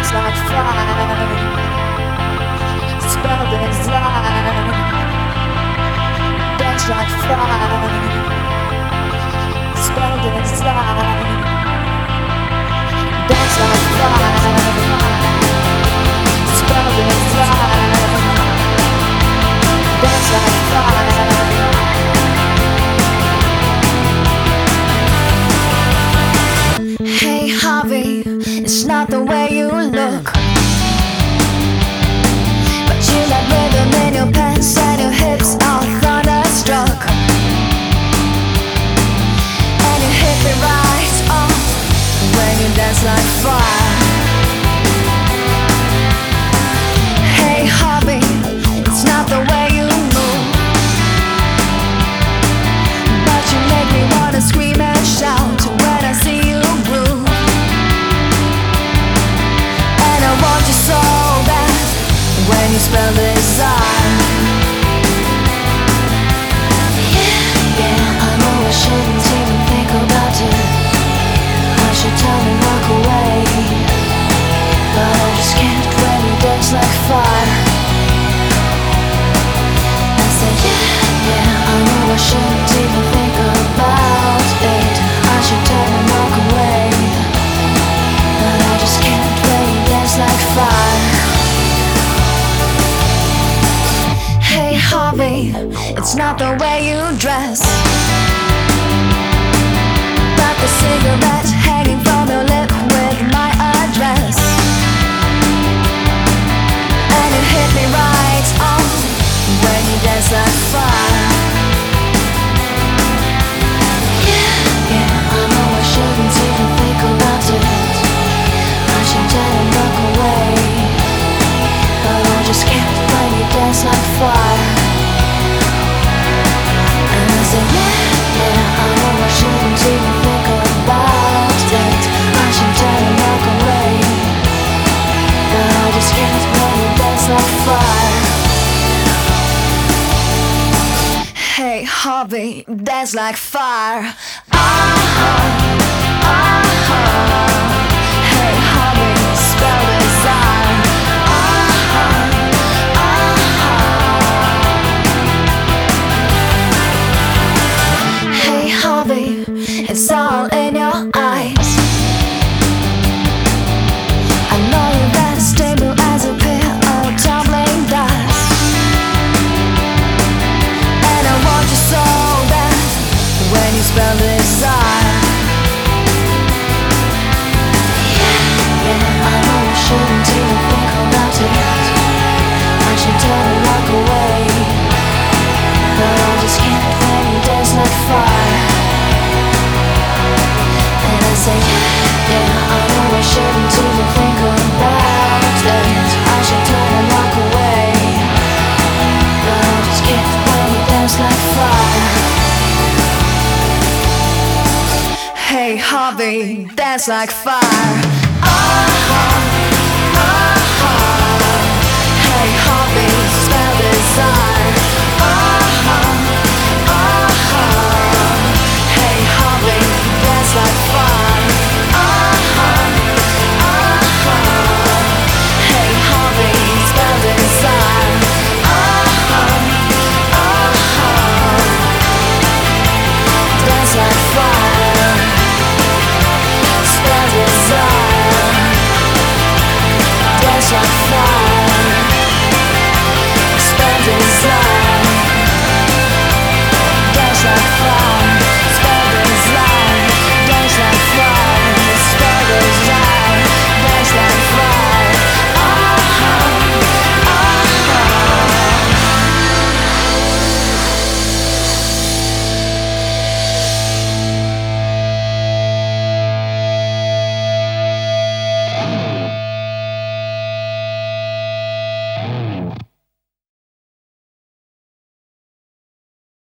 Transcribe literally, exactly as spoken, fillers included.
dance like fire, spell desire. Dance like fire, spell desire. Dance like fire, spell desire. Dance like fire. Hey Harvey, it's not the way you look, but you like rhythm in your pants and your hips are thunderstruck, and you hit me right off when you dance like fire. Hey Harvey, it's not the way you move, but you make me wanna scream and shout when I see you groove. And I want you so bad when you spell desire. Yeah, yeah, I know I shouldn't even think about it. I should tell me walk away, but I just can't when you dance like fire. I say yeah, yeah, I know I shouldn't even think about it. I should tell me walk away, but I just can't when you dance like fire. Hey Harvey, it's not the way you dress, but the cigarette hanging from your lip with my address, and you hit me right on when you dance like fire. Yeah, yeah, I know I shouldn't even think about it. I should tell him walk away, but I just can't when you dance like fire. And I say yeah, yeah, I know I shouldn't even think about it. I should tell him walk away, but I just can't when you dance like fire. Hey Harvey, dance like fire. Ah-ha, ah-ha. Hey Harvey, spell desire. Ah-ha, ah-ha. Hey Harvey, it's all in your eyes. I know you're as stable as a pair of tumbling dice, and I want you so bad when you spell desire. Yeah, yeah, I know I shouldn't even think about it. I should tell her walk away, but I just can't when you dance like fire. And I say yeah, yeah, I know I shouldn't even think about it. I should tell her walk away, but I just can't when you dance like fire. Hey Harvey, dance like fire.